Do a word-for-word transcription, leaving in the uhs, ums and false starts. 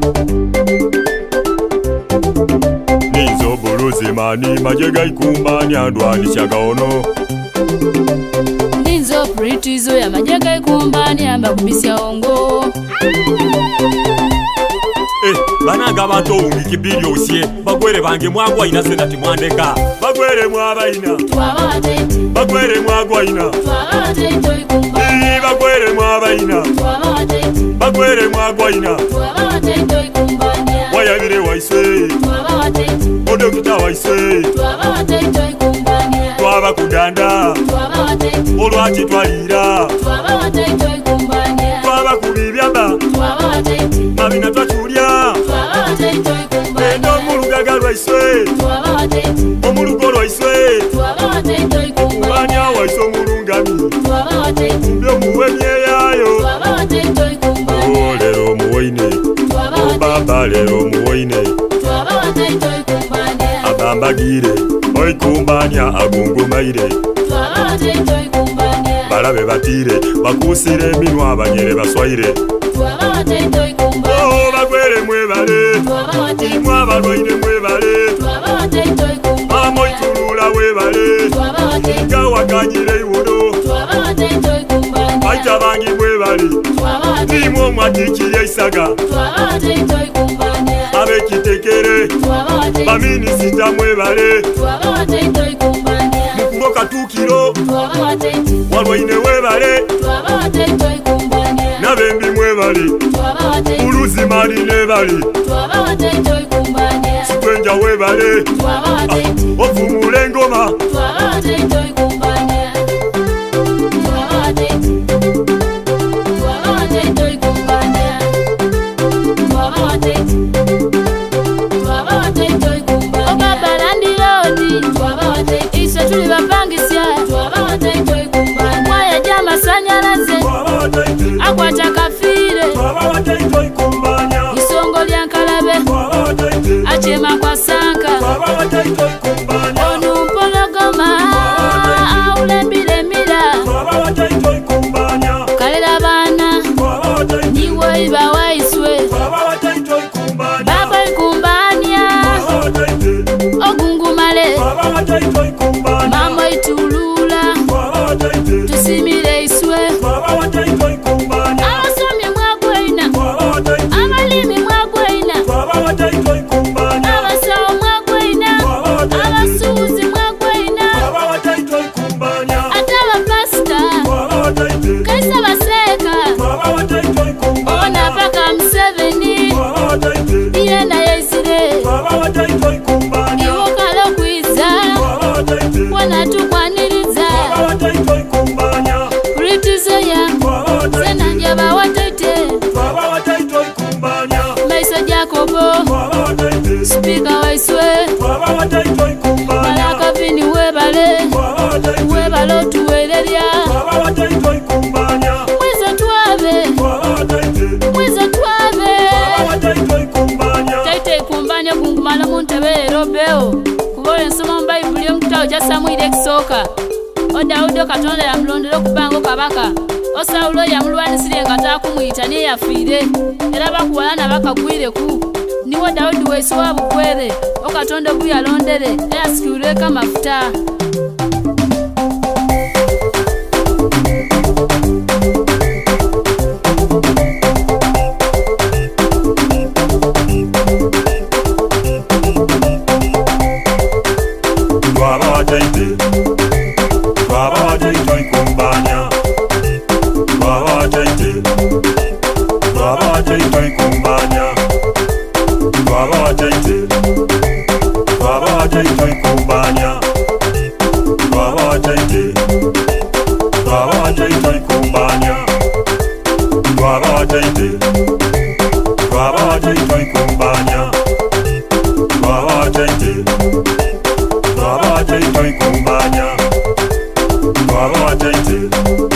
Nizo buluzi mani majega ikumbanya ndwani chagaono. Nizo pritizo ya majega ikumbanya mbakubisya ongo. Eh, banaga bato wikibili osye bagwere bange mwagwa ina senati mwandeka bagwere mwaba ina twaba atete bagwere mwagwa ina twaba atete ikumbanya bagwere mwaba ina twaba atete bagwere mwagwa ina twaba atete ikumbanya wayabire waiswe twaba atete odokita waiswe twaba atete ikumbanya twaba kudanda twaba atete olwati twalira twaba atete ikumbanya twaba kubibyaba twaba atete mabina twachulya twaba atete ikumbanya endo mulugaga lwaiswe twaba atete omulugo lwaiswe twaba atete ikumbanya banya waiswe omulungami twaba atete mbyo muwe myeyayo twaba atete ikumbanya olero muwaine twaba atete obaba lero muwaine twaba atete ikumbanya abambagire oikumbanya agungumaire twaba atete ikumbanya balabe batire bakusire eminwa abanyere baswaire twaba atete ikumbanya oh bagwere mwebale twaba atete mwabalwaine mwebale twaba atete ikumbanya amoitulula webale twaba atete gawaganyire iwono twaba atete ikumbanya baita bangi mwebale twaba atete nimwo mwatikirye isaga twaba atete ikumbanya abekitekere twaba atete baminisita mwebale twaba atete ikumbanya mukulo katukiro twaba atete walwaine webale twaba atete ikumbanya nabembi mwebale twaba atete uluzimali nebale twaba atete ikumbanya sikwenja webale twaba atete ovumula engoma twaba atete ikumbanya twaba atete twaba atete ikumbanya twaba atete twaba atete ikumbanya obaba landilodi twaba atete iswe tuli bapangisya twaba atete ikumbanya mwaya ja masanyalaze akwata kafire isongo lya nkalabe achema kwa sanka onumpologoma aulembile mila kalela bana niwe iba waiswe baba ikumbanya ogungumale mama itulula tusimile iswe abasomye mwagweina abalimi mwagweina abasawo mwagweina abasuuzi mwagweina ate abapasita kaisa baseeka ona paka Museveni yena yeisire iwokala okwiza wanatukwaniriza pritizo ya senanja bawatete maiso Jacobo spika waiswe malaka vini webale webale otuwelerya mwizo twabe mwizo twabe taite ikumbanya kungumala muntebelero beo kubola ensoma mu bayibuli omukitawo kya Samwiri ekisooka Dawudi Katonda yamulondera okubanga kabaka Osawulo yamulwanisire nga taakumuyita naye yafiire era bakuwalana bakagwireku niwo Dawudi weesi wa bukwere Okatonda ogu yalondere eyasikirweko amafuta twaba wataite twaba wataite ikumbanya twaba wataite twaba wataite ikumbanya twaba wataite twaba wataite ikumbanya twaba wataite twaba wataite ikumbanya twaba wataite twaba wataite ikumbanya twaba wataite twaba wataite ikumbanya twaba wataite